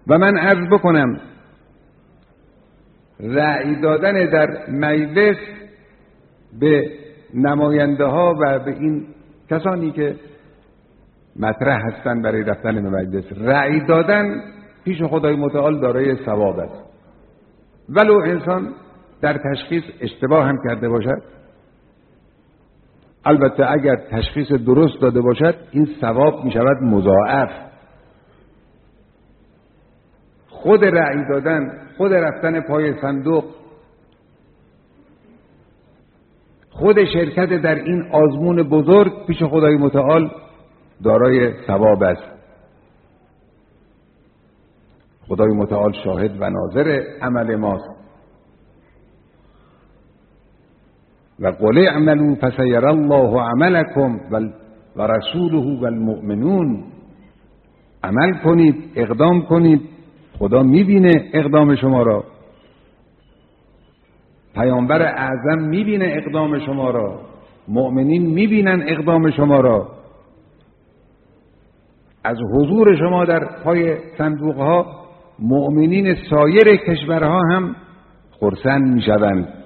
و من عرض بکنم رأی دادن در مجلس به نماینده ها و به این کسانی که مطرح هستن برای رفتن به مجلس، رأی دادن پیش خدای متعال دارای ثواب است، ولو انسان در تشخیص اشتباه هم کرده باشد. البته اگر تشخیص درست داده باشد این ثواب می شود مضاعف. خود رأی دادن، خود رفتن پای صندوق، خود شرکت در این آزمون بزرگ پیش خدای متعال دارای ثواب است. خدای متعال شاهد و ناظر عمل ماست. و قل اعملوا فسیری الله عملکم و رسوله و المؤمنون. عمل کنید، اقدام کنید، خدا میبینه اقدام شما را، پیامبر اعظم میبینه اقدام شما را، مؤمنین میبینن اقدام شما را. از حضور شما در پای صندوق ها مؤمنین سایر کشورها هم خرسند میشوند.